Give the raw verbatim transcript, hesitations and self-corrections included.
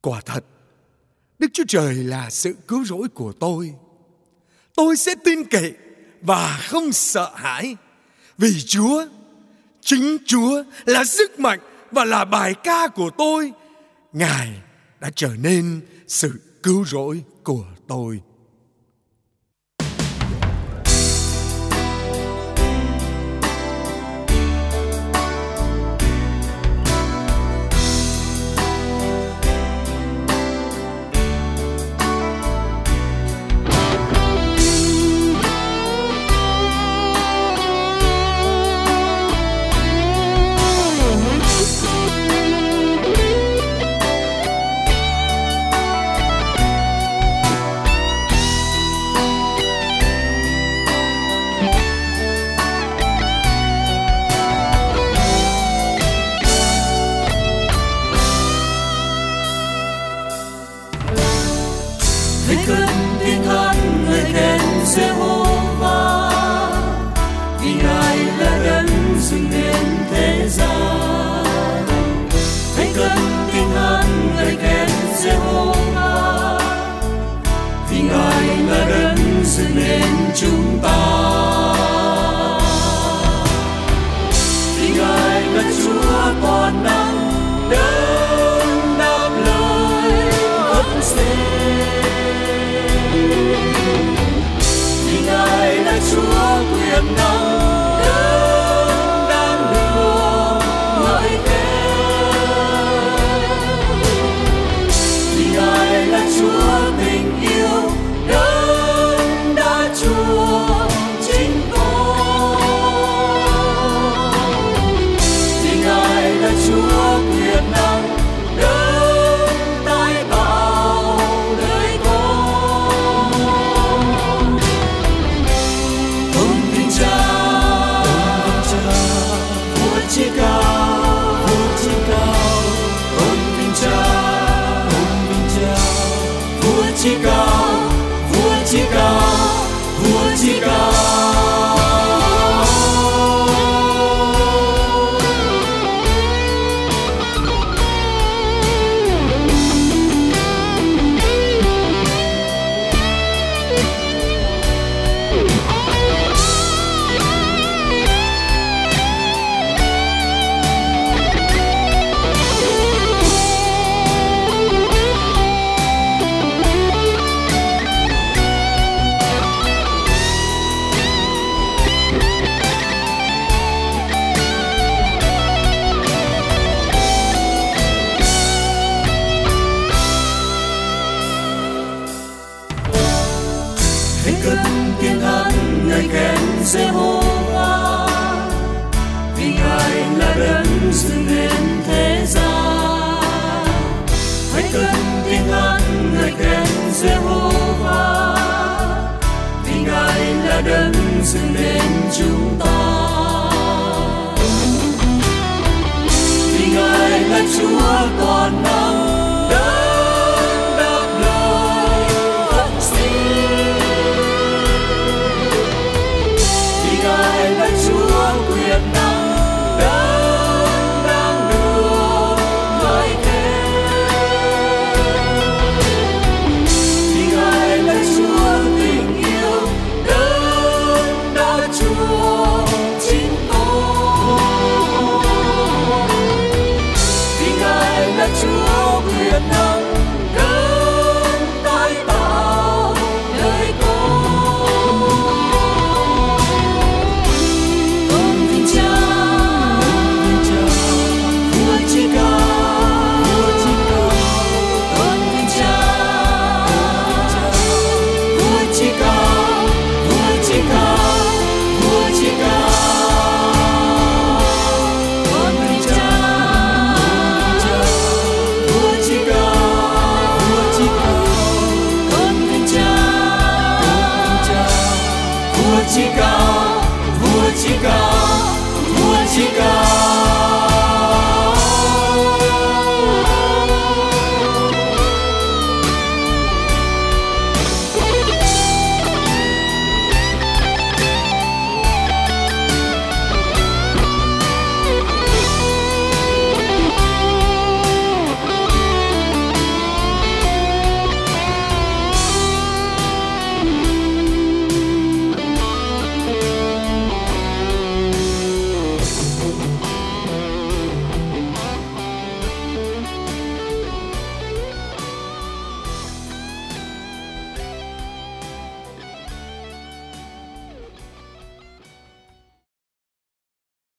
Quả thật, Đức Chúa Trời là sự cứu rỗi của tôi. Tôi sẽ tin cậy và không sợ hãi, vì Chúa, chính Chúa là sức mạnh và là bài ca của tôi. Ngài đã trở nên sự cứu rỗi của tôi. Hãy cất tiếng hát ngợi khen Giê-hô-va, vì Ngài là đấng dựng nên thế gian. Hãy cất tiếng hát ngợi khen Giê-hô-va, vì Ngài là đấng dựng nên chúng ta. Vì Ngài là Chúa toàn năng, đấng đáp lời ơn xin. Chúa quyền năng đấng đang được ngợi khen, vì Ngài là Chúa tình yêu đấng đã chúa chính con, vì Ngài là Chúa quyền năng đấng tái tạo đời con. Chí cao, vua chí cao, ơn vinh Cha, ơn vinh Cha. Vua chí cao, vua chí cao, vua chí cao. Hãy cất tiếng hát ngợi khen Giê-hô-va, vì Ngài là đấng dựng nên thế gian. Hãy cất tiếng hát ngợi khen Giê-hô-va, vì Ngài là đấng dựng nên chúng ta. Vì Ngài là Chúa toàn năng,